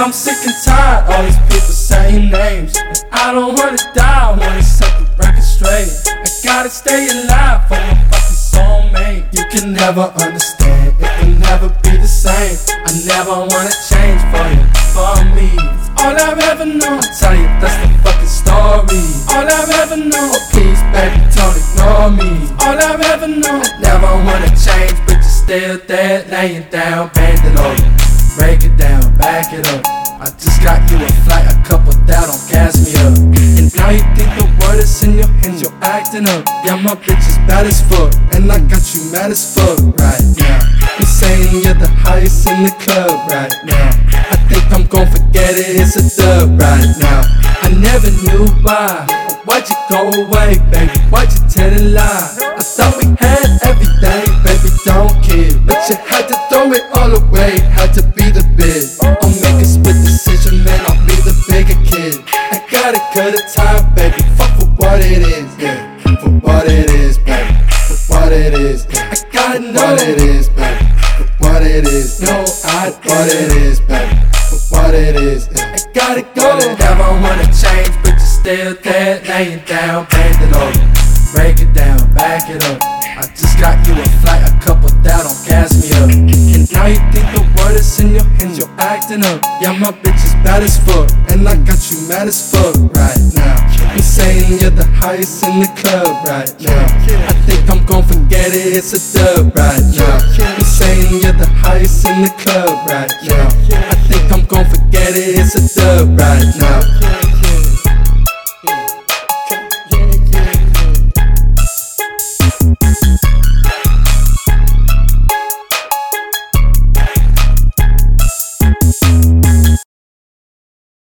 I'm sick and tired, all these people saying names. And I don't wanna die when they set the record straight. I gotta stay alive for my fucking soulmate. You can never understand, it can never be the same. I never wanna change for you, for me. It's all I've ever known, I tell you that's the fucking story. All I've ever known, oh please baby don't ignore me. It's all I've ever known, I never wanna change, but you're still there, laying down, bend it over. Break it down, back it up. I just got you a flight, a couple that don't gas me up. And now you think the world is in your hands, you're acting up. Yeah, my bitch is bad as fuck, and I got you mad as fuck right now. You saying you're the highest in the club right now. I think I'm gon' forget it, it's a dub right now. I never knew why. Why'd you go away, baby? Why'd you tell a lie? I thought we had everything, baby, don't kid. But you had to throw it all away, had to be the big. I'll make a split decision, man, I'll be the bigger kid. I gotta cut a time, baby, fuck for what it is, yeah. For what it is, baby, for what it is, yeah. I gotta know what it is, baby, for what it is. No, I what it is, baby, for what it is, yeah. I gotta go, never wanna change, but you're still there, laying down, bend it over. Break it down, back it up. I just got you a flight, a couple that don't gas me up. And now you think the world is in your hands, you're acting up. Yeah, my bitch is bad as fuck, and I got you mad as fuck right now. You saying you're the highest in the club right now. I think I'm gon' forget it, it's a dub right now. You saying you're the highest in the club right now. I think I'm gon' forget it, it's a dub right now.